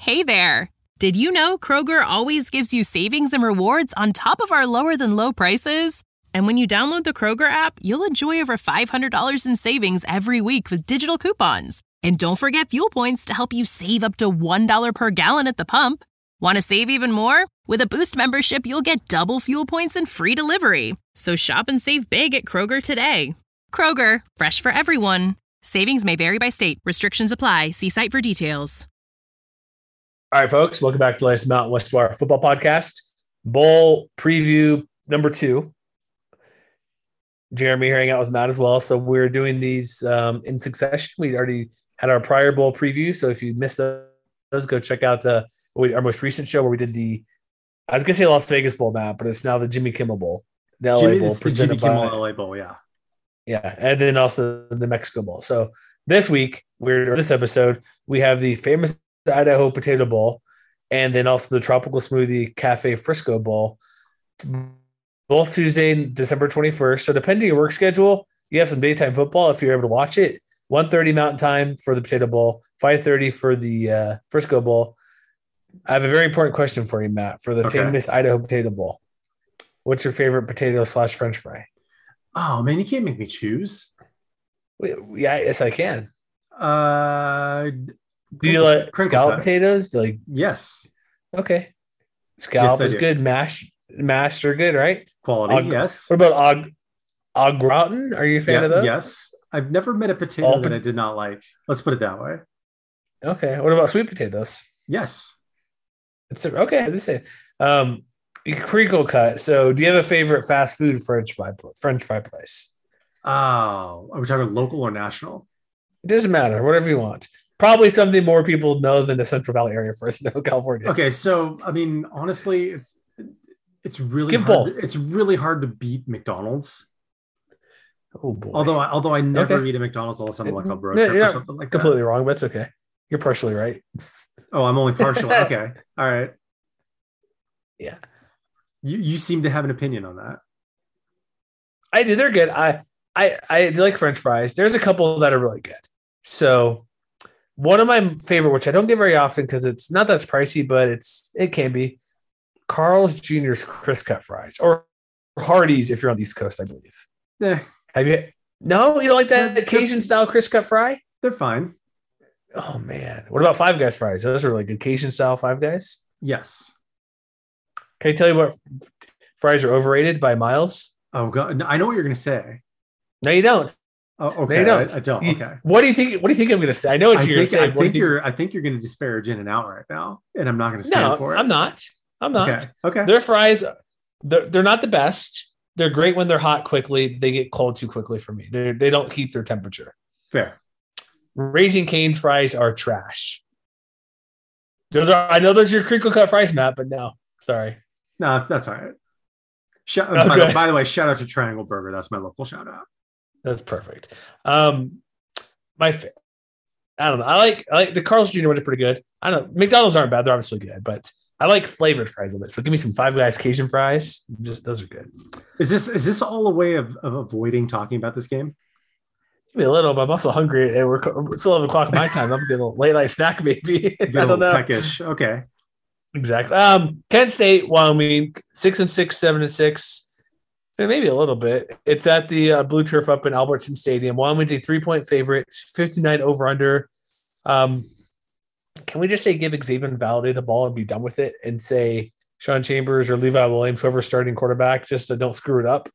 Hey there! Did you know Kroger always gives you savings and rewards on top of our lower-than-low prices? And when you download the Kroger app, you'll enjoy over $500 in savings every week with digital coupons. And don't forget fuel points to help you save up to $1 per gallon at the pump. Want to save even more? With a Boost membership, you'll get double fuel points and free delivery. So shop and save big at Kroger today. Kroger, fresh for everyone. Savings may vary by state. Restrictions apply. See site for details. All right, folks, welcome back to the latest Mountain West Wire football podcast. Bowl preview number 2. Jeremy hanging out with Matt as well. So we're doing these in succession. We already had our prior bowl preview. So if you missed those, go check out our most recent show where we did I was going to say Las Vegas Bowl, Matt, but it's now the Jimmy Kimmel Bowl. The LA Bowl. The Jimmy Kimmel LA Bowl, yeah. Yeah, and then also the Mexico Bowl. So this episode, we have the famous Idaho Potato Bowl, and then also the Tropical Smoothie Cafe Frisco Bowl, both Tuesday, December 21st. So depending on your work schedule, you have some daytime football if you're able to watch it. 1:30 Mountain Time for the Potato Bowl, 5:30 for the Frisco Bowl. I have a very important question for you, Matt, for the famous Idaho Potato Bowl. What's your favorite potato / French fry? Oh, man, you can't make me choose. Yeah, yes, I can. Do you like scallop potatoes? Yes. Okay. Scallop is good. Mashed are good, right? Quality, yes. What about au gratin? Are you a fan of those? Yes. I've never met a potato that I did not like. Let's put it that way. Okay. What about sweet potatoes? Yes. Okay. Let me say, crinkle cut. So, do you have a favorite fast food French fry place? Oh, are we talking local or national? It doesn't matter. Whatever you want. Probably something more people know than the Central Valley area for Fresno, California. Okay, so I mean, honestly, it's really hard. Both. It's really hard to beat McDonald's. Oh boy! Although I never eat at McDonald's unless I'm like a road trip or something like that. Completely wrong, but it's okay. You're partially right. Oh, I'm only partially okay. All right. Yeah. You seem to have an opinion on that. I do. They're good. I like French fries. There's a couple that are really good. So. One of my favorite, which I don't get very often because it's not that pricey, but it can be, Carl's Jr.'s crisp cut fries, or Hardee's if you're on the East Coast, I believe. Yeah. Have you? No, you don't like that Cajun style crisp cut fry? They're fine. Oh man, what about Five Guys fries? Those are really good. Cajun style Five Guys. Yes. Can I tell you what fries are overrated by miles? Oh God, I know what you're going to say. No, you don't. Oh, okay. No, you don't. I don't. Okay. What do you think? What do you think I'm going to say? I know what you're going to say. I think you're going to disparage In-N-Out right now, and I'm not going to stand for it. I'm not. Okay. Their fries, they're not the best. They're great when they're hot quickly. They get cold too quickly for me. They don't keep their temperature. Fair. Raising Cane's fries are trash. I know those are your crinkle cut fries, Matt, but no, sorry. No, that's all right. By the way, shout out to Triangle Burger. That's my local shout out. That's perfect. I don't know. I like the Carl's Jr. ones are pretty good. I don't know. McDonald's aren't bad. They're obviously good, but I like flavored fries a bit. So give me some Five Guys Cajun fries. Those are good. Is this all a way of avoiding talking about this game? Maybe a little, but I'm also hungry. It's 11 o'clock my time. I'm gonna get a little late night snack, maybe. I don't know. Peckish. Okay. Exactly. Kent State, Wyoming, 6-6, 7-6. Maybe a little bit. It's at the Blue Turf up in Albertson Stadium. Wyoming's a 3-point favorite, 59 over under. Can we just say give Xavier Valade the ball and be done with it, and say Sean Chambers or Levi Williams, whoever's starting quarterback, just don't screw it up?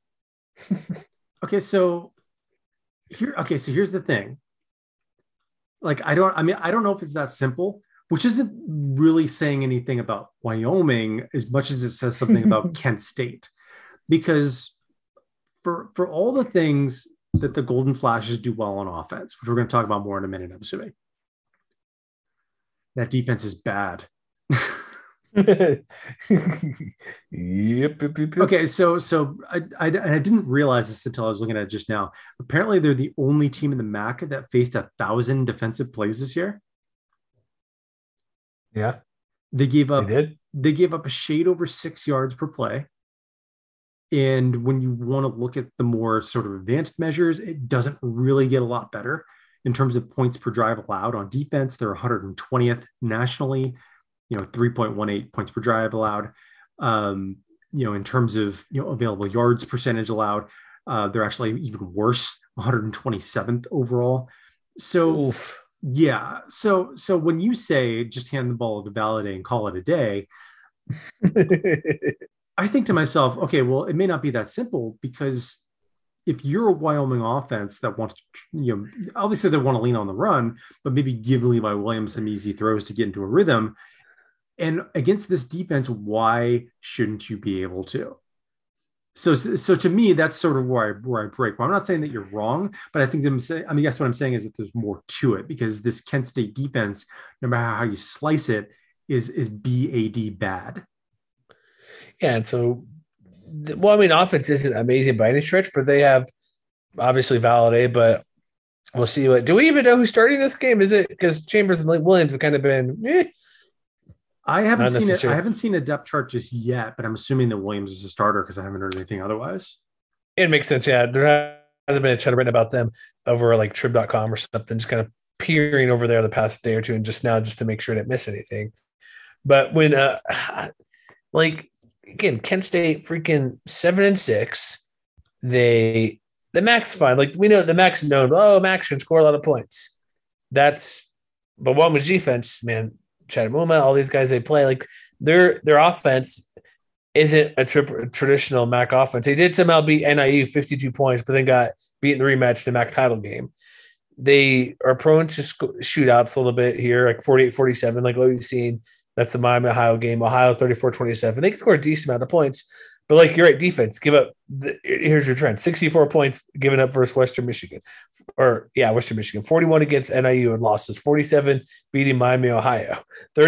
So here's the thing. Like, I don't know if it's that simple, which isn't really saying anything about Wyoming as much as it says something about Kent State. Because for all the things that the Golden Flashes do well on offense, which we're going to talk about more in a minute, I'm assuming, that defense is bad. Yep. Okay, so I didn't realize this until I was looking at it just now. Apparently, they're the only team in the MAC that faced 1,000 defensive plays this year. Yeah, they gave up. They did. They gave up a shade over 6 yards per play. And when you want to look at the more sort of advanced measures, it doesn't really get a lot better in terms of points per drive allowed. On defense, they're 120th nationally. 3.18 points per drive allowed. In terms of available yards percentage allowed, they're actually even worse, 127th overall. So Oof. yeah, so when you say just hand the ball to Valladay and call it a day, I think to myself, okay, well, it may not be that simple, because if you're a Wyoming offense that wants to, obviously they want to lean on the run, but maybe give Levi Williams some easy throws to get into a rhythm. And against this defense, why shouldn't you be able to? So to me, that's sort of where I break. Well, I'm not saying that you're wrong, but I think yes, what I'm saying is that there's more to it, because this Kent State defense, no matter how you slice it, is BAD bad. Yeah, and so, offense isn't amazing by any stretch, but they have obviously Valladay, but we'll see. Do we even know who's starting this game? Is it because Chambers and Williams have kind of been I haven't seen it. I haven't seen a depth chart just yet, but I'm assuming that Williams is a starter because I haven't heard anything otherwise. It makes sense. Yeah. There hasn't been a ton written about them over like trib.com or something, just kind of peering over there the past day or two, and just to make sure I didn't miss anything. But when, again, Kent State freaking 7-6, the Mac's fine. Like, we know the Mac's known, Max can score a lot of points. But Wyoming's defense, man, Chad Muma, all these guys they play, like their offense isn't a traditional MAC offense. They did somehow beat NIU 52 points, but then got beat in the rematch in the MAC title game. They are prone to shootouts a little bit here, like 48-47, like what we've seen. That's the Miami Ohio game. Ohio 34-27. They can score a decent amount of points, but like you're right, defense give up. Here's your trend: 64 points given up versus Western Michigan, Western Michigan. 41 against NIU and losses. 47 beating Miami Ohio.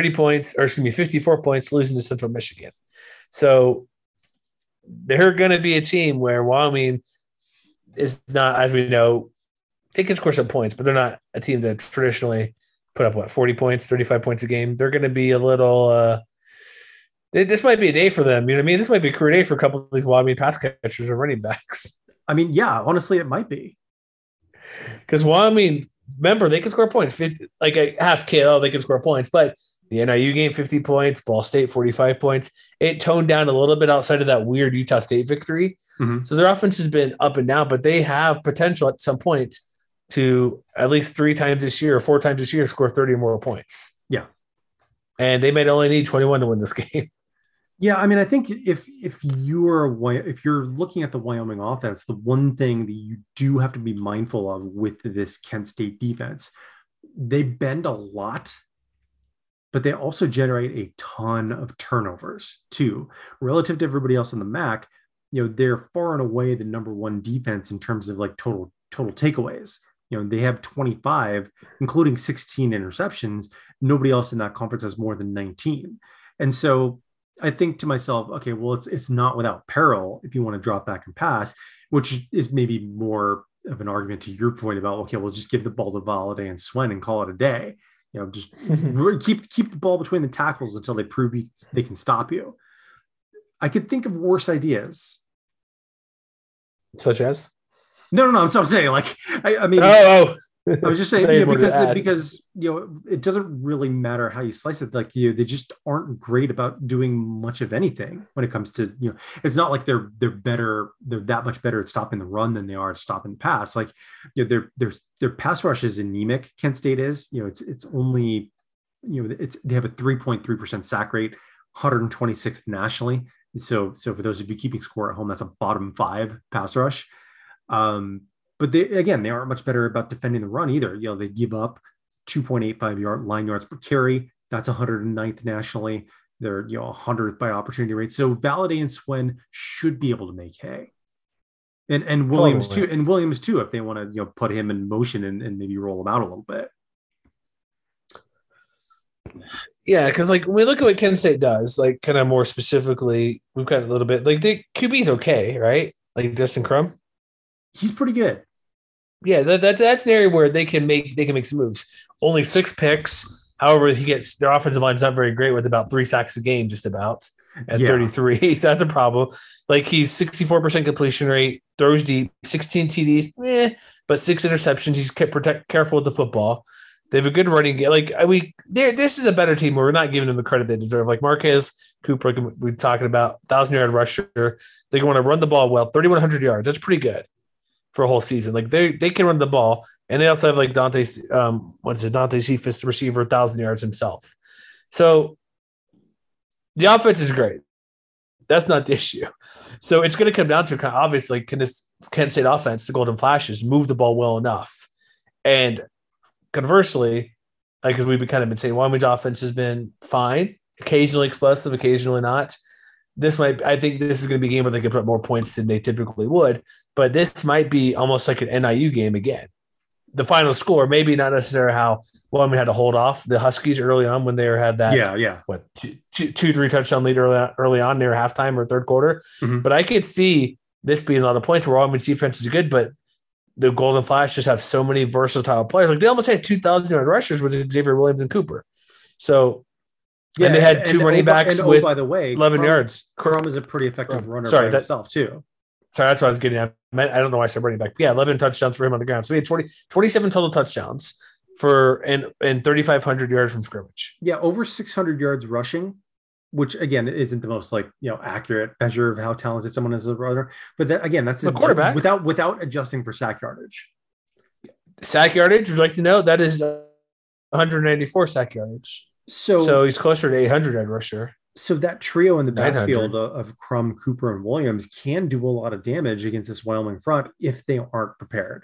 54 points losing to Central Michigan. So they're going to be a team where Wyoming is not, as we know, they can score some points, but they're not a team that traditionally put up 40 points, 35 points a game. They're going to be a little. This might be a day for them. You know what I mean? This might be a career day for a couple of these Wyoming pass catchers or running backs. I mean, yeah, honestly, it might be. Because Wyoming, remember, they can score points. Like a half kid, they can score points. But the NIU game, 50 points. Ball State, 45 points. It toned down a little bit outside of that weird Utah State victory. Mm-hmm. So their offense has been up and down, but they have potential at some point to at least 3 times this year or 4 times this year score 30 or more points. Yeah. And they might only need 21 to win this game. Yeah, I mean, I think if you're looking at the Wyoming offense, the one thing that you do have to be mindful of with this Kent State defense, they bend a lot, but they also generate a ton of turnovers too. Relative to everybody else in the MAC, they're far and away the number one defense in terms of like total takeaways. They have 25, including 16 interceptions. Nobody else in that conference has more than 19. And so I think to myself, okay, well, it's not without peril if you want to drop back and pass, which is maybe more of an argument to your point about, okay, we'll just give the ball to Valladay and Swen and call it a day. Just keep the ball between the tackles until they prove they can stop you. I could think of worse ideas. Such as? No. I'm saying, like, I mean, I was just saying, because it doesn't really matter how you slice it. Like, they just aren't great about doing much of anything when it comes to, it's not like they're better. They're that much better at stopping the run than they are at stopping the pass. Like, their pass rush is anemic. Kent State is, it's only, they have a 3.3% sack rate, 126th nationally. So for those of you keeping score at home, that's a bottom 5 pass rush. But they aren't much better about defending the run either. They give up 2.85 line yards per carry. That's 109th nationally. They're 100th by opportunity rate. So Valladay and Swen should be able to make hay. And Williams too. And Williams too, if they want to put him in motion and maybe roll him out a little bit. Yeah, because like when we look at what Kent State does, like kind of more specifically, we've got a little bit like the QB's okay, right? Like Justin Crum. He's pretty good. Yeah, that's an area where they can make some moves. Only 6 picks. However, their offensive line's not very great with about 3 sacks a game, just about at 33. So that's a problem. Like he's 64% completion rate, throws deep, 16 TDs, but 6 interceptions. He's careful with the football. They have a good running game. Like this is a better team. We're not giving them the credit they deserve. Like Marquez Cooper, we're talking about 1,000-yard rusher. They want to run the ball well, 3,100 yards. That's pretty good for a whole season. Like they can run the ball, and they also have like Dante Cephas, the receiver, 1,000 yards himself. So the offense is great. That's not the issue. So it's going to come down to obviously can this Kent State offense, the Golden Flashes, move the ball well enough, and conversely, like as we've been saying, Wyoming's offense has been fine, occasionally explosive, occasionally not. I think this is going to be a game where they can put up more points than they typically would, but this might be almost like an NIU game again. The final score, maybe not necessarily how Wyoming had to hold off the Huskies early on when they had that, two, 3 touchdown lead early on near halftime or third quarter. Mm-hmm. But I could see this being a lot of points where Wyoming's defense is good, but the Golden Flash just have so many versatile players. Like they almost had 2,000-yard rushers with Xavier Williams and Cooper. So, and they had two running backs with, by the way, 11 yards. Crum is a pretty effective runner by himself too. Sorry, that's what I was getting at. I don't know why I said running back. But yeah, 11 touchdowns for him on the ground. So we had 27 total touchdowns and 3,500 yards from scrimmage. Yeah, over 600 yards rushing, which again isn't the most accurate measure of how talented someone is as a runner. But that's a quarterback without adjusting for sack yardage. Sack yardage, would you like to know? That is 194 sack yardage. So he's closer to 800 yard rusher. So that trio in the backfield of Crum, Cooper, and Williams can do a lot of damage against this Wyoming front if they aren't prepared.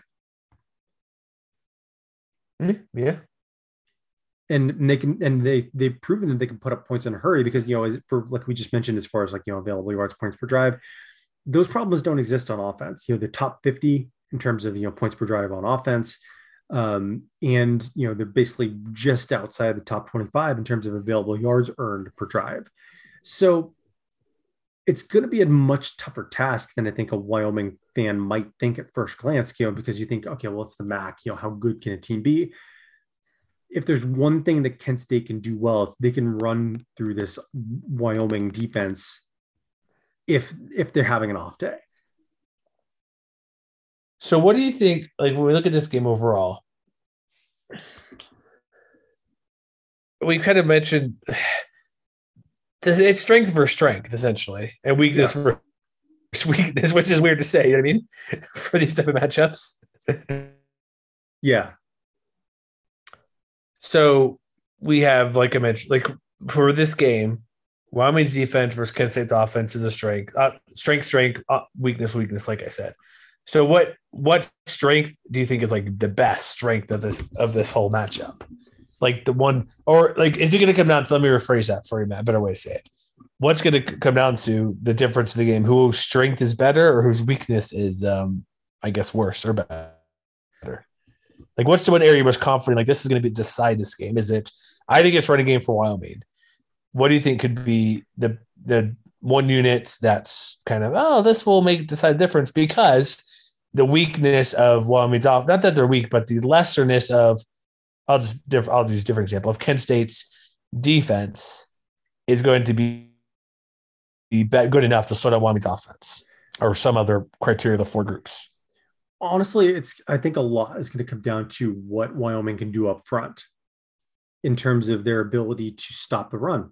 Yeah. And they've proven that they can put up points in a hurry because, for like we just mentioned, as far as available yards, points per drive, those problems don't exist on offense. The top 50 in terms of, points per drive on offense. And they're basically just outside the top 25 in terms of available yards earned per drive. So it's going to be a much tougher task than I think a Wyoming fan might think at first glance, because you think, okay, well, it's the MAC, how good can a team be? If there's one thing that Kent State can do well, it's they can run through this Wyoming defense if they're having an off day. So what do you think, like when we look at this game overall, we kind of mentioned it's strength versus strength, essentially, and weakness versus weakness, which is weird to say, you know what I mean, for these type of matchups. Yeah. So we have, like I mentioned, like for this game, Wyoming's defense versus Kent State's offense is a strength, weakness, like I said. So what strength do you think is like the best strength of this whole matchup? Like the one, or like, is it going to come down to, let me rephrase that for you, Matt, better way to say it. What's going to come down to the difference in the game? Whose strength is better or whose weakness is, I guess, worse or better? Like, what's the one area you're most confident? Like, this is going to decide this game. Is it? I think it's running game for Wyoming. What do you think could be the one unit that's kind of, this will decide the difference? Because the weakness of Wyoming's off, not that they're weak, but the lesserness of, I'll use a different example of Kent State's defense is going to be good enough to slow down Wyoming's offense, or some other criteria of the four groups. Honestly, I think a lot is going to come down to what Wyoming can do up front in terms of their ability to stop the run.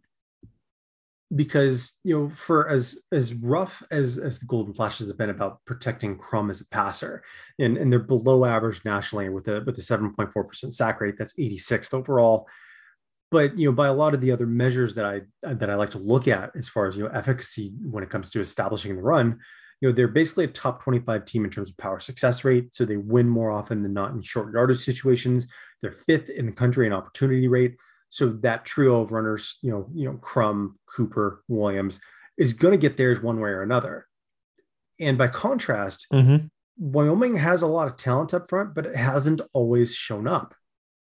Because, for as rough as the Golden Flashes have been about protecting Crum as a passer, and they're below average nationally with a 7.4% sack rate, that's 86th overall. But, by a lot of the other measures that I like to look at as far as, efficacy when it comes to establishing the run, they're basically a top 25 team in terms of power success rate. So they win more often than not in short yardage situations. They're 5th in the country in opportunity rate. So that trio of runners, Crum, Cooper, Williams, is going to get theirs one way or another. And by contrast, Wyoming has a lot of talent up front, but it hasn't always shown up.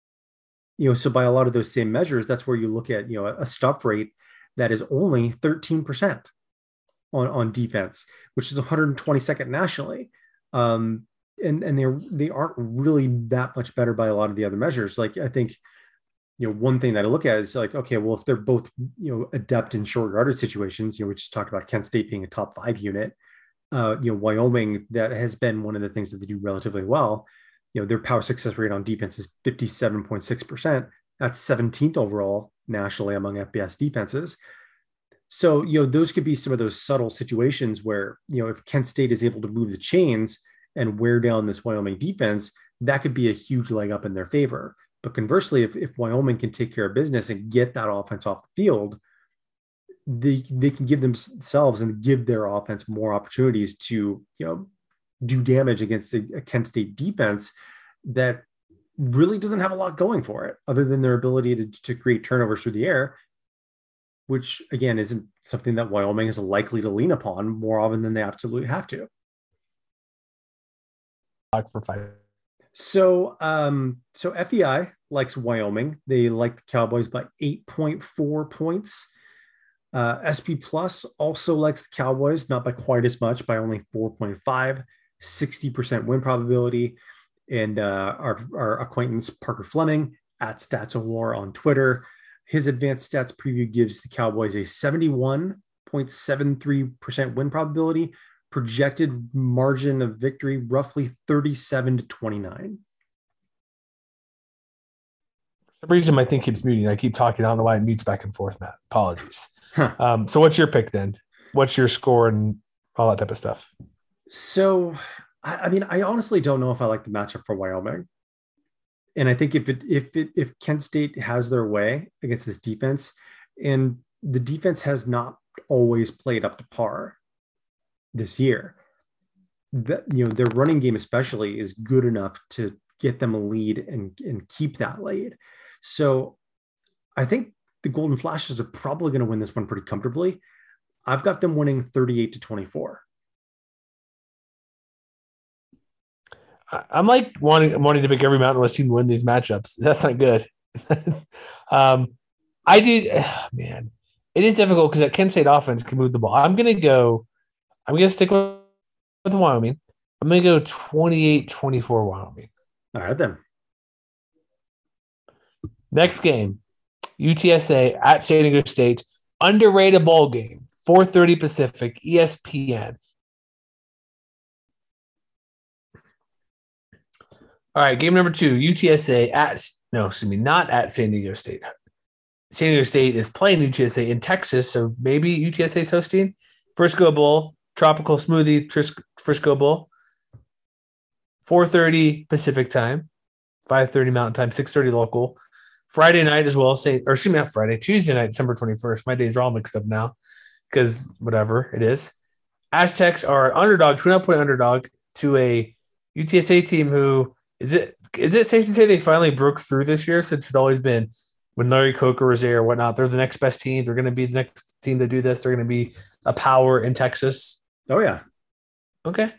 So by a lot of those same measures, that's where you look at, a stuff rate that is only 13% on defense, which is 122nd nationally. And they aren't really that much better by a lot of the other measures. Like, I think, one thing that I look at is like, okay, well, if they're both, adept in short yardage situations, we just talked about Kent State being a top 5 unit, Wyoming, that has been one of the things that they do relatively well. Their power success rate on defense is 57.6%. That's 17th overall nationally among FBS defenses. So, those could be some of those subtle situations where, if Kent State is able to move the chains and wear down this Wyoming defense, that could be a huge leg up in their favor. But conversely, if Wyoming can take care of business and get that offense off the field, they can give themselves and give their offense more opportunities to, do damage against a Kent State defense that really doesn't have a lot going for it other than their ability to create turnovers through the air, which again isn't something that Wyoming is likely to lean upon more often than they absolutely have to. For 5. So FEI likes Wyoming. They like the Cowboys by 8.4 points. SP Plus also likes the Cowboys, not by quite as much, by only 4.5, 60% win probability. And our acquaintance Parker Fleming at Stats of War on Twitter, his advanced stats preview gives the Cowboys a 71.73% win probability, projected margin of victory roughly 37-29. For some reason my thing keeps muting. I keep talking. I don't know why it mutes back and forth, Matt. Apologies. So what's your pick then? What's your score and all that type of stuff? So, I honestly don't know if I like the matchup for Wyoming. And I think if Kent State has their way against this defense, and the defense has not always played up to par this year, that their running game especially is good enough to get them a lead and keep that lead. So I think the Golden Flashes are probably going to win this one pretty comfortably. I've got them winning 38-24. I'm like wanting to pick every Mountain West team to win these matchups. That's not good. I do, man. It is difficult because that Kent State offense can move the ball. I'm going to stick with Wyoming. I'm going to go 28-24 Wyoming. All right, then. Next game, UTSA at San Diego State. Underrated ball game, 4:30 Pacific, ESPN. All right, game number 2, UTSA not at San Diego State. San Diego State is playing UTSA in Texas, so maybe UTSA is hosting. Frisco Bowl, Tropical Smoothie Frisco Bowl. 4:30 Pacific time, 5:30 Mountain time, 6:30 local. Friday night as well. Tuesday night, December 21st. My days are all mixed up now because whatever it is. Aztecs are underdog, 2.5-point underdog to a UTSA team who is it safe to say they finally broke through this year since it's always been when Larry Coker was there or whatnot. They're the next best team. They're going to be the next team to do this. They're going to be a power in Texas. Oh, yeah. Okay.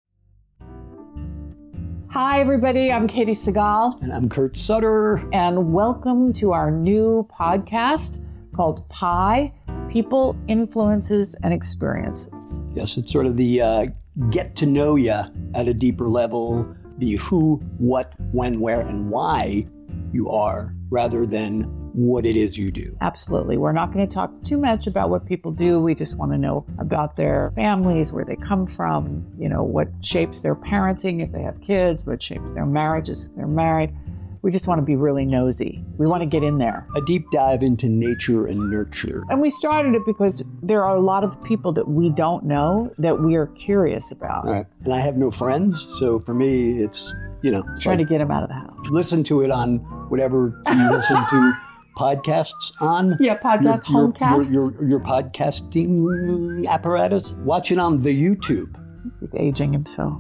Hi, everybody. I'm Katie Segal. And I'm Kurt Sutter. And welcome to our new podcast called PIE, People, Influences, and Experiences. Yes, it's sort of the get to know you at a deeper level, the who, what, when, where, and why you are, rather than what it is you do. Absolutely. We're not going to talk too much about what people do. We just want to know about their families, where they come from, what shapes their parenting if they have kids, what shapes their marriages if they're married. We just want to be really nosy. We want to get in there. A deep dive into nature and nurture. And we started it because there are a lot of people that we don't know that we are curious about. Right. And I have no friends, so for me, it's, trying to get them out of the house. Listen to it on whatever you listen to podcasts on. Yeah, homecasts. Your podcasting apparatus. Watch it on the YouTube. He's aging himself.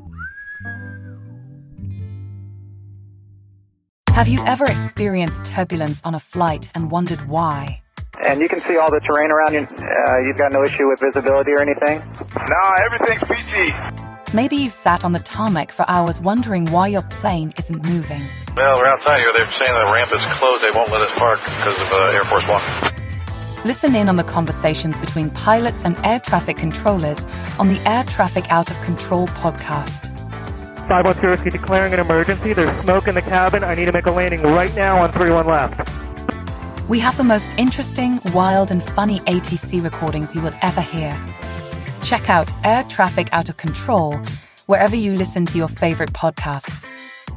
Have you ever experienced turbulence on a flight and wondered why? And you can see all the terrain around you. You've got no issue with visibility or anything? No, everything's PG. Maybe you've sat on the tarmac for hours wondering why your plane isn't moving. Well, we're outside here. They're saying the ramp is closed. They won't let us park because of Air Force One. Listen in on the conversations between pilots and air traffic controllers on the Air Traffic Out of Control podcast. 510 Whiskey declaring an emergency. There's smoke in the cabin. I need to make a landing right now on 31 left. We have the most interesting, wild, and funny ATC recordings you will ever hear. Check out Air Traffic Out of Control wherever you listen to your favorite podcasts.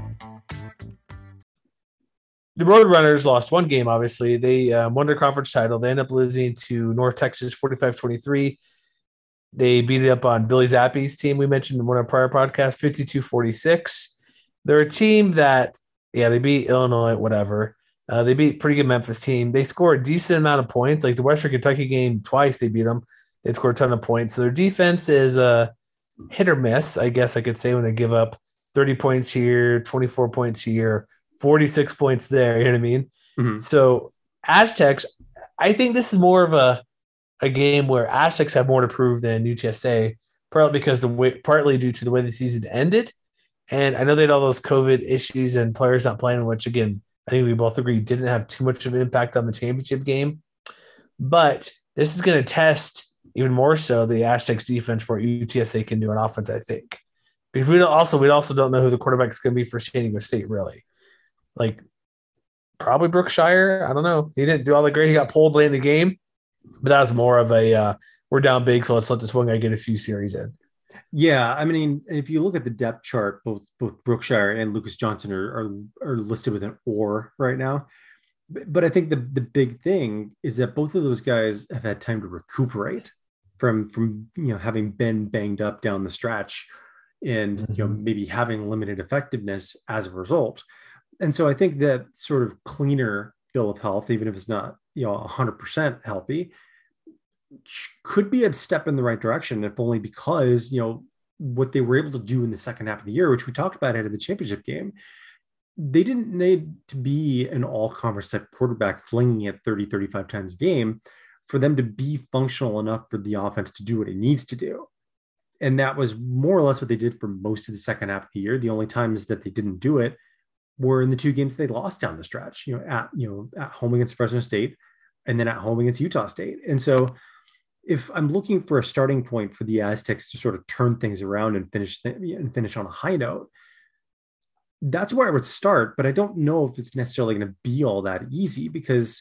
the Roadrunners lost one game, obviously. They won their conference title. They ended up losing to North Texas 45-23. They beat it up on Billy Zappi's team we mentioned in one of our prior podcasts, 52-46. They're a team that, they beat Illinois, whatever. They beat pretty good Memphis team. They scored a decent amount of points. Like the Western Kentucky game, twice they beat them. They scored a ton of points. So their defense is hit or miss, I guess I could say, when they give up 30 points here, 24 points here, 46 points there. You know what I mean? Mm-hmm. So Aztecs, I think this is more of a game where Aztecs have more to prove than UTSA, partly due to the way the season ended. And I know they had all those COVID issues and players not playing, which, again, I think we both agree didn't have too much of an impact on the championship game. But this is going to test even more so the Aztecs defense for what UTSA can do on offense, I think. Because we also don't know who the quarterback is going to be for San Diego State, really. Like, probably Brookshire. I don't know. He didn't do all that great. He got pulled late in the game. But that was more of a we're down big, so let's let this one guy get a few series in. Yeah, I mean, if you look at the depth chart, both Brookshire and Lucas Johnson are listed with an or right now. But I think the big thing is that both of those guys have had time to recuperate from having been banged up down the stretch and maybe having limited effectiveness as a result. And so I think that sort of cleaner bill of health, even if it's not 100% healthy, could be a step in the right direction, if only because what they were able to do in the second half of the year, which we talked about ahead of the championship game. They didn't need to be an all-conference type quarterback flinging it 30, 35 times a game for them to be functional enough for the offense to do what it needs to do. And that was more or less what they did for most of the second half of the year. The only times that they didn't do it were in the two games they lost down the stretch, at home against Fresno State and then at home against Utah State. And so if I'm looking for a starting point for the Aztecs to sort of turn things around and finish on a high note, that's where I would start. But I don't know if it's necessarily going to be all that easy because,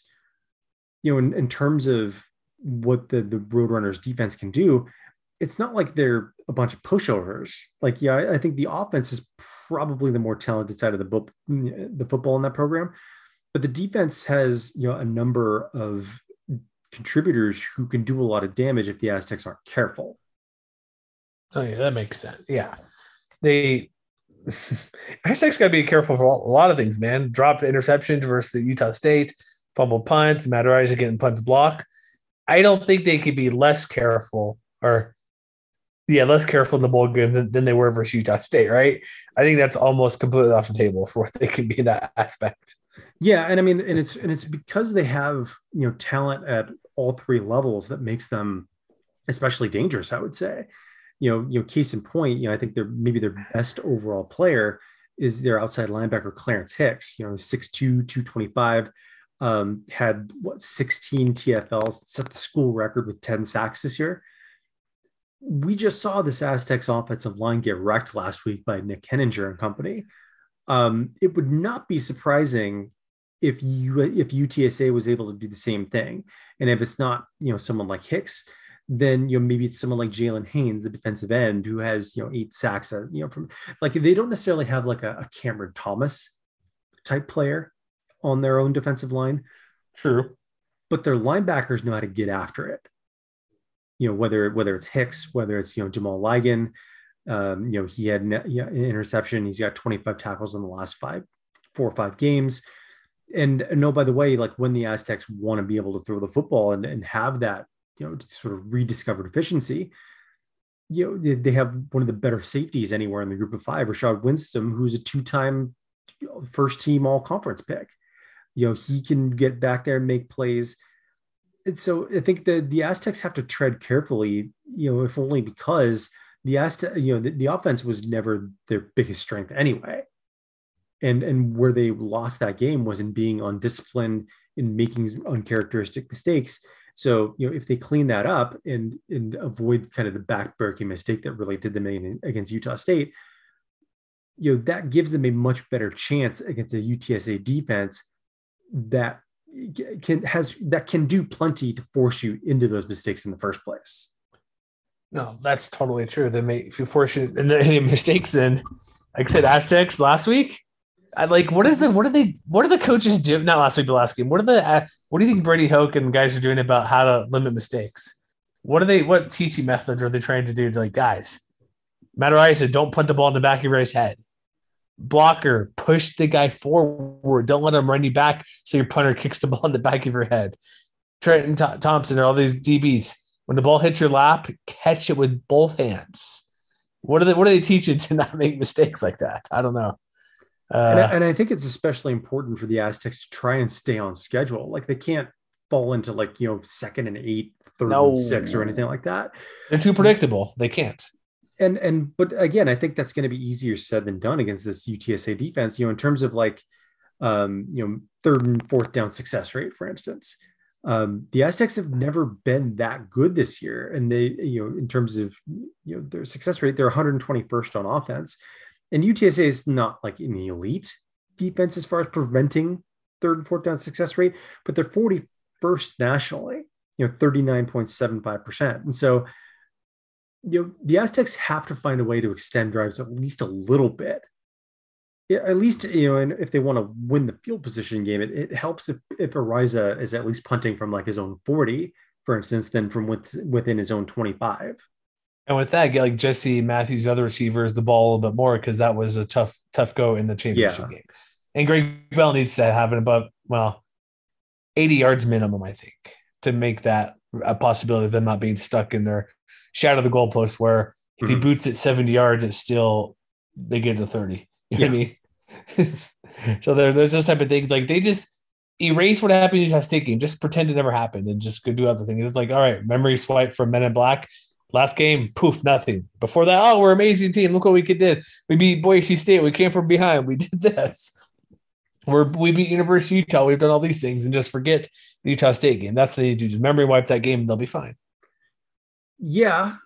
in terms of what the Roadrunners defense can do, it's not like they're a bunch of pushovers. Like, I think the offense is probably the more talented side of the football in that program, but the defense has, a number of contributors who can do a lot of damage if the Aztecs aren't careful. Oh yeah, that makes sense. Yeah. Aztecs got to be careful for a lot of things, man. Dropped interceptions versus the Utah State, fumbled punts, Matt Isaac getting punts blocked. I don't think they could be less careful in the bowl game than they were versus Utah State, right? I think that's almost completely off the table for what they can be in that aspect. Yeah, and I mean, and it's because they have talent at all three levels that makes them especially dangerous, I would say. Case in point, I think their best overall player is their outside linebacker Clarence Hicks. 6'2", 225, had 16 TFLs, set the school record with 10 sacks this year. We just saw this Aztecs offensive line get wrecked last week by Nick Henninger and company. It would not be surprising if UTSA was able to do the same thing. And if it's not, someone like Hicks, then, maybe it's someone like Jalen Haynes, the defensive end, who has, 8 sacks, from like, they don't necessarily have like a Cameron Thomas type player on their own defensive line. True. But their linebackers know how to get after it. Whether it's Hicks, whether it's, Jamal Ligon, he had an interception. He's got 25 tackles in the last 4 or 5 games. And no, by the way, like when the Aztecs want to be able to throw the football and have that, sort of rediscovered efficiency, they have one of the better safeties anywhere in the group of 5, Rashad Winston, who's a 2-time first team all conference pick. He can get back there and make plays. And so I think the Aztecs have to tread carefully, if only because the offense was never their biggest strength anyway. And where they lost that game was in being undisciplined, in making uncharacteristic mistakes. So, if they clean that up and avoid kind of the backbreaking mistake that really did them against Utah State, that gives them a much better chance against a UTSA defense that can do plenty to force you into those mistakes in the first place. No, that's totally true. If you force you into any mistakes, then, like I said, Aztecs last week, what are the coaches do? Not last week, but last game. What do you think Brady Hoke and guys are doing about how to limit mistakes? What teaching methods are they trying to do to, like, guys? Matt O'Reilly said, don't put the ball in the back of your guy's head. Blocker, push the guy forward. Don't let him run you back so your punter kicks the ball in the back of your head. Trenton Thompson and all these DBs, when the ball hits your lap, catch it with both hands. What are they teaching to not make mistakes like that? I don't know. And I think it's especially important for the Aztecs to try and stay on schedule. Like, they can't fall into, like, 2nd and 8, 3rd and 6 or anything like that. They're too predictable. They can't. But again, I think that's going to be easier said than done against this UTSA defense, in terms of, like, 3rd and 4th down success rate, for instance. The Aztecs have never been that good this year. And they, in terms of, their success rate, they're 121st on offense. And UTSA is not like an elite defense as far as preventing 3rd and 4th down success rate, but they're 41st nationally, 39.75%. And so, the Aztecs have to find a way to extend drives at least a little bit. Yeah, at least, and if they want to win the field position game, it helps if Ariza is at least punting from, like, his own 40, for instance, than from within his own 25. And with that, get, like, Jesse Matthews, other receivers, the ball a little bit more, because that was a tough go in the championship game. And Greg Bell needs to have an above, 80 yards minimum, I think, to make that a possibility of them not being stuck in their shadow of the goalpost, where if he boots it 70 yards, it's still, they get to 30. You know what I mean? So there's those type of things. Like, they just erase what happened in the Utah State game, just pretend it never happened, and just go do other things. It's like, all right, memory swipe from Men in Black. Last game, poof, nothing. Before that, we're an amazing team. Look what we did. We beat Boise State. We came from behind. We did this. We beat University of Utah. We've done all these things, and just forget the Utah State game. That's what they do. Just memory wipe that game, and they'll be fine. Yeah.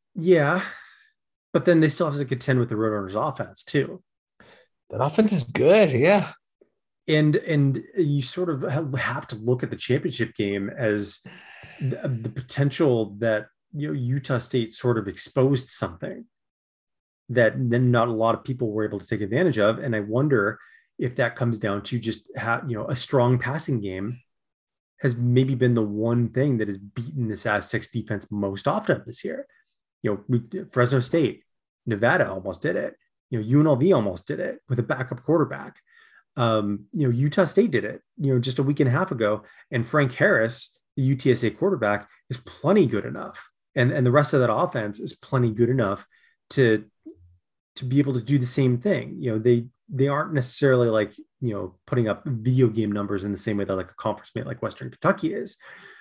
But then they still have to contend with the Roadrunners offense too. That offense is good, yeah. And you sort of have to look at the championship game as the potential that, Utah State sort of exposed something that then not a lot of people were able to take advantage of. And I wonder if that comes down to just a strong passing game has maybe been the one thing that has beaten this Aztecs defense most often this year. Fresno State, Nevada almost did it. UNLV almost did it with a backup quarterback. Utah State did it, just a week and a half ago. And Frank Harris, the UTSA quarterback, is plenty good enough. And the rest of that offense is plenty good enough to be able to do the same thing. They aren't necessarily like, putting up video game numbers in the same way that, like, a conference mate like Western Kentucky is.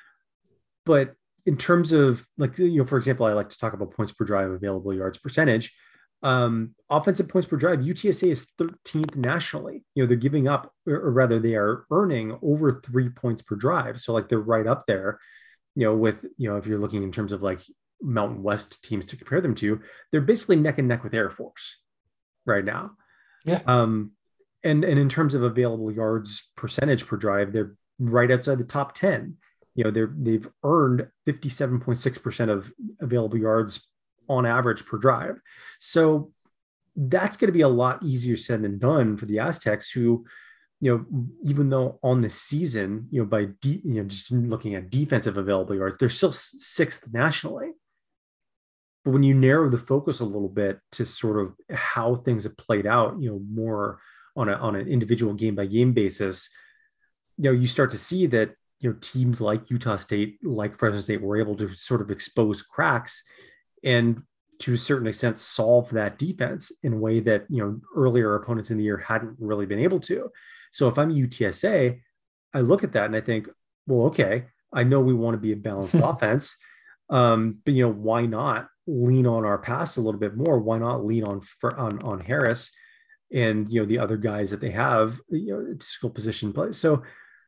But in terms of, like, for example, I like to talk about points per drive, available yards percentage. Offensive points per drive, UTSA is 13th nationally. They're giving up, or rather they are earning over 3 points per drive. So, like, they're right up there, with, if you're looking in terms of, like, Mountain West teams to compare them to, they're basically neck and neck with Air Force right now. Yeah. And in terms of available yards percentage per drive, they're right outside the top 10. They've earned 57.6% of available yards on average per drive. So that's going to be a lot easier said than done for the Aztecs, who, even though on the season, just looking at defensive available yards, they're still 6th nationally. But when you narrow the focus a little bit to sort of how things have played out, more on an individual game by game basis, you start to see that, teams like Utah State, like Fresno State, were able to sort of expose cracks and to a certain extent solve that defense in a way that, earlier opponents in the year hadn't really been able to. So if I'm UTSA, I look at that and I think, well, okay, I know we want to be a balanced offense, but why not lean on our pass a little bit more? Why not lean on Harris and the other guys that they have, skill position play? So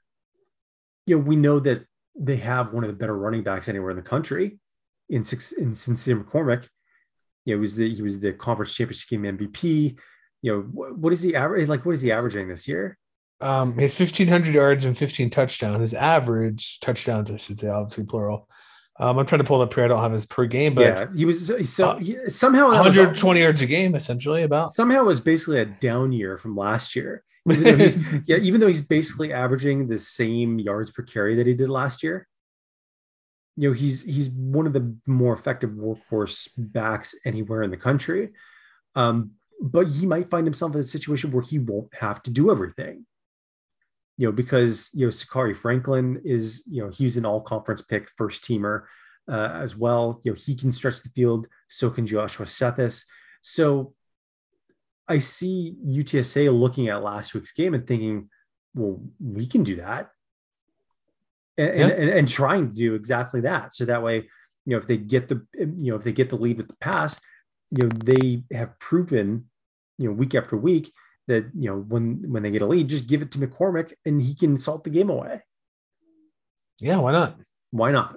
we know that they have one of the better running backs anywhere in the country in Sincere McCormick. He was the conference championship game MVP. What is he average? Like, what is he averaging this year? He has 1,500 yards and 15 touchdowns. His average touchdowns, I should say, obviously plural. I'm trying to pull it up here. I don't have his per game, but yeah, he was somehow 120 yards a game, essentially. Somehow it was basically a down year from last year. Even though he's basically averaging the same yards per carry that he did last year, he's one of the more effective workhorse backs anywhere in the country. But he might find himself in a situation where he won't have to do everything. Because Sakari Franklin is, he's an all-conference pick, first teamer as well. He can stretch the field. So can Joshua Sethis. So I see UTSA looking at last week's game and thinking, well, we can do that. And trying to do exactly that. So that way, if they get the lead with the pass, they have proven, week after week that, when they get a lead, just give it to McCormick and he can salt the game away. Yeah. Why not? Why not?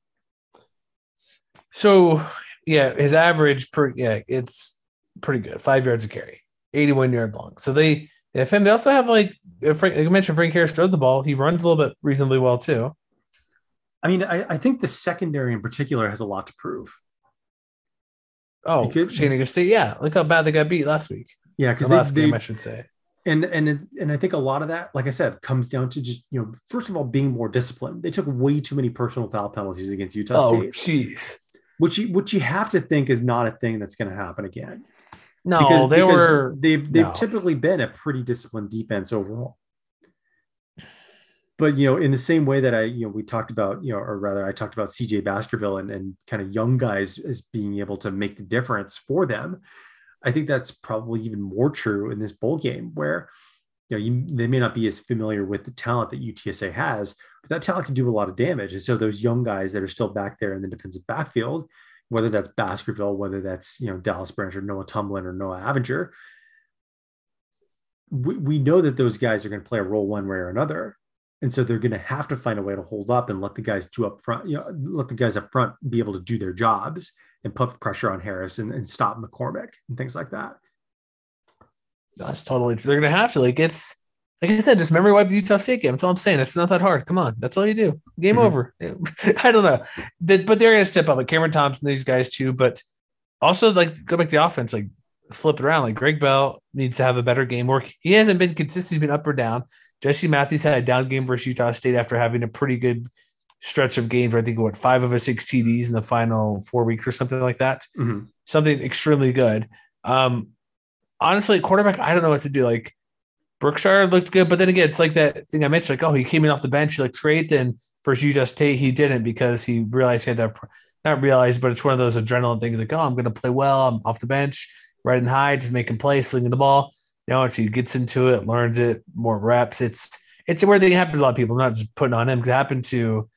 So his average it's pretty good. 5 yards a carry, 81 yard long. So they also have, like you mentioned, Frank Harris throws the ball. He runs a little bit reasonably well too. I mean, I think the secondary in particular has a lot to prove. Oh, Chattanooga State. Yeah. Look how bad they got beat last week. Yeah. Because last game, I should say. And I think a lot of that, like I said, comes down to just, first of all, being more disciplined. They took way too many personal foul penalties against Utah State. Oh, jeez. Which you have to think is not a thing that's going to happen again. No, because they've typically been a pretty disciplined defense overall. But, in the same way that we talked about, or rather I talked about CJ Baskerville and kind of young guys as being able to make the difference for them. I think that's probably even more true in this bowl game where, they may not be as familiar with the talent that UTSA has, but that talent can do a lot of damage. And so those young guys that are still back there in the defensive backfield, whether that's Baskerville, whether that's, Dallas Branch or Noah Tumblin or Noah Avenger, we know that those guys are going to play a role one way or another. And so they're going to have to find a way to hold up and let the guys up front be able to do their jobs and put pressure on Harris and stop McCormick and things like that. That's totally true. They're going to have to, it's like I said, just memory wipe the Utah State game. That's all I'm saying. It's not that hard. Come on. That's all you do. Game over. I don't know. But they're going to step up, like Cameron Thompson, these guys too. But also, go back to the offense, flip it around. Like Greg Bell needs to have a better game work. He hasn't been consistent. He's been up or down. Jesse Matthews had a down game versus Utah State after having a pretty good stretch of games. I think 5 of his 6 TDs in the final 4 weeks or something like that. Mm-hmm. Something extremely good. Honestly, quarterback, I don't know what to do. Brookshire looked good, but then again, it's like that thing I mentioned. He came in off the bench. He looks great. Then versus Utah State, he didn't because he realized he had to not realize, but it's one of those adrenaline things. I'm going to play well. I'm off the bench, riding high, just making plays, slinging the ball. Once he gets into it, learns it, more reps. It's a weird thing that happens to a lot of people. I'm not just putting on him because it happened to,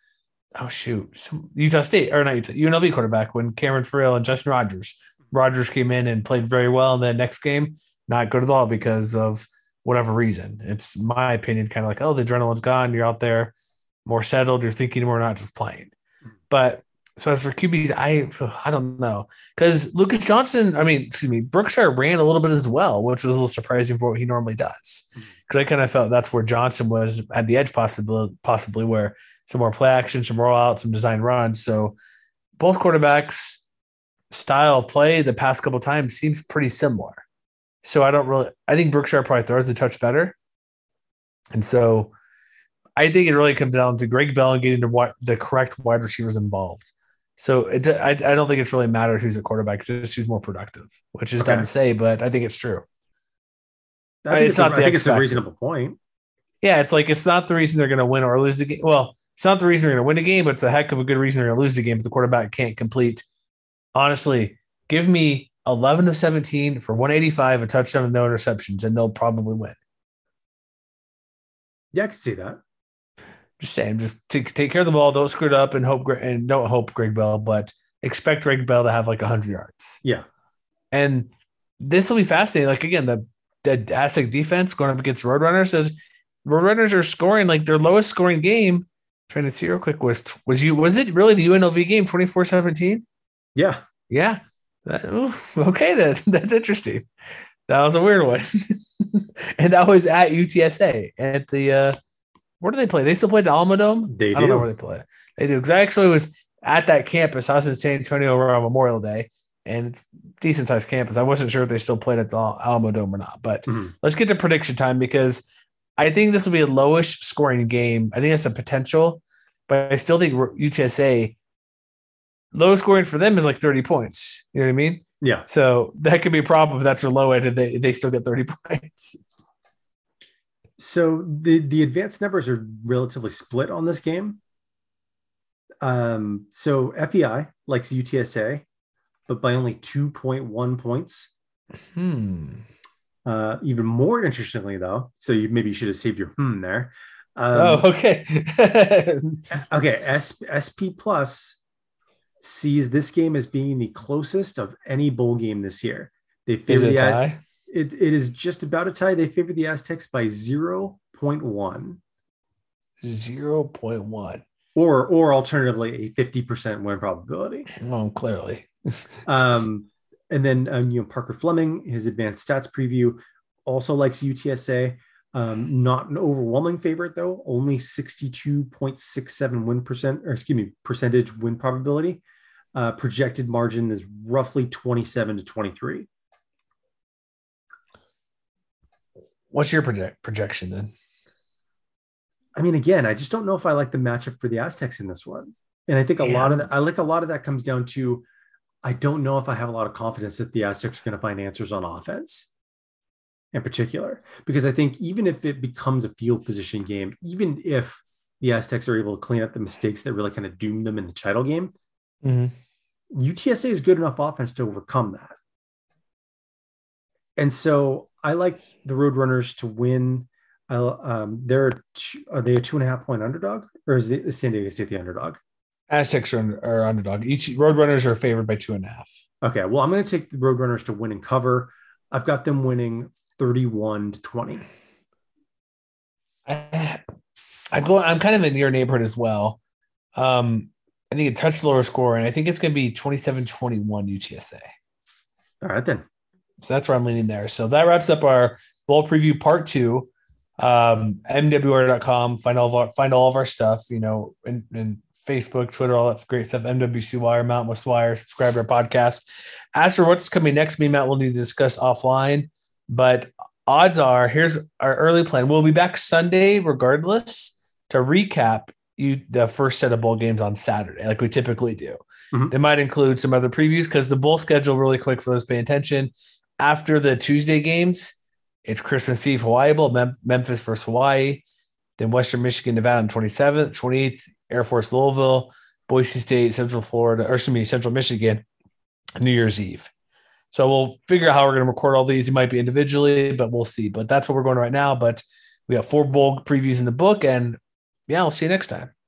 Utah State, or not Utah, UNLV quarterback when Cameron Farrell and Justin Rogers came in and played very well. And then next game, not good at all because of whatever reason. It's my opinion, kind of the adrenaline's gone. You're out there more settled. You're thinking more, not just playing. But so as for QBs, I don't know. Because Brookshire ran a little bit as well, which was a little surprising for what he normally does. Because I kind of felt that's where Johnson was at the edge possibly where some more play action, some rollout, some design runs. So both quarterbacks' style of play the past couple of times seems pretty similar. So I think Brookshire probably throws the touch better. And so I think it really comes down to Greg Bell and getting the correct wide receivers involved. So I don't think it's really mattered who's a quarterback, just who's more productive, which is dumb to say, but I think it's true. I think it's a reasonable point. Yeah, it's not the reason they're going to win or lose the game. Well, it's not the reason they're going to win the game, but it's a heck of a good reason they're going to lose the game if the quarterback can't complete. Honestly, give me 11 of 17 for 185, a touchdown and no interceptions, and they'll probably win. Yeah, I can see that. Just saying, just take care of the ball, don't screw it up, and don't hope Greg Bell, but expect Greg Bell to have 100 yards. Yeah. And this will be fascinating. Again, the Aztec defense going up against Roadrunners says Roadrunners are scoring their lowest scoring game. Trying to see real quick, was it really the UNLV game 24-17? Yeah. Yeah. Okay, then that's interesting. That was a weird one. And that was at UTSA at the where do they play? They still play at the Alamo Dome? They do. I don't know where they play. They do. Because I actually was at that campus. I was in San Antonio around Memorial Day, and decent sized campus. I wasn't sure if they still played at the Alamo Dome or not, but let's get to prediction time because I think this will be a lowish scoring game. I think it's a potential, but I still think UTSA low scoring for them is like 30 points. You know what I mean? Yeah. So that could be a problem if that's their low end and they still get 30 points. So the advanced numbers are relatively split on this game. So FEI likes UTSA, but by only 2.1 points. Even more interestingly, though, so maybe you should have saved your there. Okay. Okay. SP Plus sees this game as being the closest of any bowl game this year. They favor the tie. It is just about a tie. They favor the Aztecs by 0.1. 0.1. Or alternatively, a 50% win probability. Oh, clearly. And then Parker Fleming, his advanced stats preview, also likes UTSA. Not an overwhelming favorite though, only 62.67 percentage win probability. Projected margin is roughly 27 to 23. What's your projection then? I mean, again, I just don't know if I like the matchup for the Aztecs in this one. And I think a lot of that comes down to, I don't know if I have a lot of confidence that the Aztecs are going to find answers on offense in particular, because I think even if it becomes a field position game, even if the Aztecs are able to clean up the mistakes that really kind of doomed them in the title game, UTSA is good enough offense to overcome that. And so I like the Roadrunners to win. Are they a 2.5 point underdog, or is San Diego State the underdog? Aztecs are underdog. Each Roadrunners are favored by 2.5. Okay, well, I'm going to take the Roadrunners to win and cover. I've got them winning 31-20. I'm kind of in your neighborhood as well. I think a touch lower score, and I think it's going to be 27-21 UTSA. All right, then. So that's where I'm leaning there. So that wraps up our bowl preview part 2. MWR.com. Find all of our stuff, in Facebook, Twitter, all that great stuff. MWC Wire, Mountain West Wire. Subscribe to our podcast. As for what's coming next, me and Matt will need to discuss offline. But odds are, here's our early plan. We'll be back Sunday, regardless, to recap the first set of bowl games on Saturday, like we typically do. They might include some other previews because the bowl schedule, really quick for those paying attention. After the Tuesday games, it's Christmas Eve, Hawaii Bowl, Memphis versus Hawaii. Then Western Michigan, Nevada on 27th, 28th, Air Force Louisville, Boise State, Central Michigan, New Year's Eve. So we'll figure out how we're going to record all these. It might be individually, but we'll see. But that's what we're going right now. But we got 4 bowl previews in the book, and yeah, we'll see you next time.